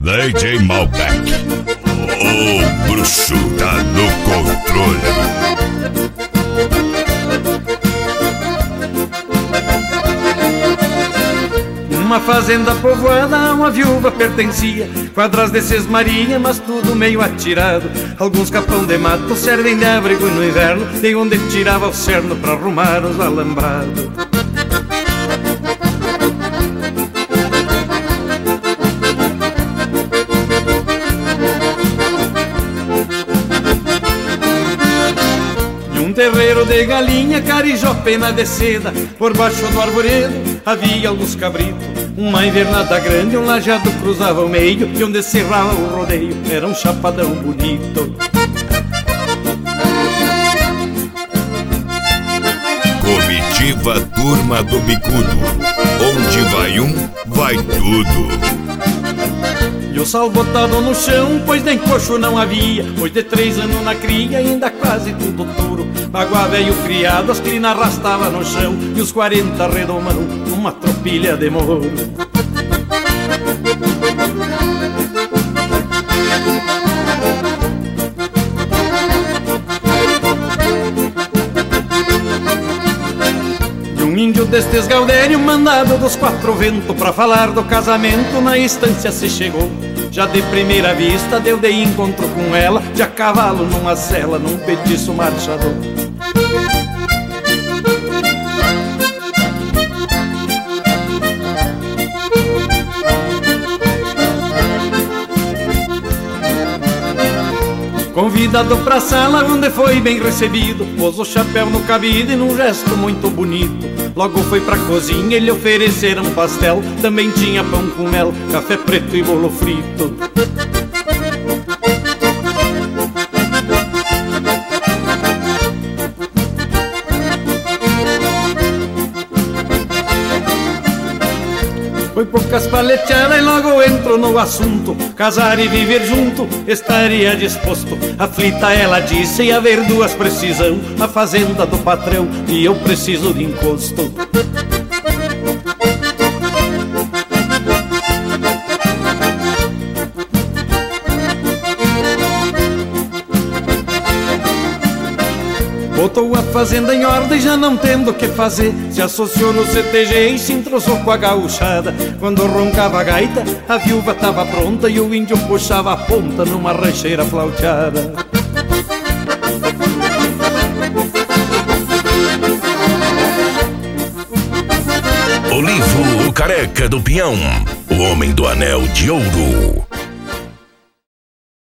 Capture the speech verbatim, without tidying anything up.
D J Malbec, o bruxo tá no controle. Uma fazenda povoada, uma viúva pertencia, quadras de sesmaria, mas tudo meio atirado. Alguns capão de mato servem de abrigo no inverno, de onde tirava o cerno pra arrumar os alambrados. Um terreiro de galinha, carijó, pena de seda, por baixo do arvoredo havia alguns cabritos. Uma invernada grande, um lajeado cruzava o meio, e onde cerrava o rodeio era um chapadão bonito. Comitiva Turma do Bicudo, onde vai um, vai tudo. E o sal botado no chão, pois nem coxo não havia, pois de três anos na cria, ainda quase tudo touro. Baguá velho criado, as crinas arrastava no chão, e os quarenta redomão, numa tropilha de moro. E um índio destes gaudério, mandado dos quatro ventos, pra falar do casamento, na estância se chegou. Já de primeira vista deu de encontro com ela, de a cavalo numa cela, num petiço marchador. Convidado pra sala onde foi bem recebido, pôs o chapéu no cabide num gesto muito bonito. Logo foi pra cozinha e lhe ofereceram pastel, também tinha pão com mel, café preto e bolo frito. Foi poucas paleteadas e logo entrou no assunto. Casar e viver junto estaria disposto. Aflita ela disse, e haver duas precisão, a fazenda do patrão e eu preciso de encosto. Botou a fazenda em ordem, já não tendo o que fazer, se associou no C T G e se entrosou com a gauchada. Quando roncava a gaita, a viúva tava pronta e o índio puxava a ponta numa rancheira flauteada. Olivo, o careca do peão, o homem do anel de ouro.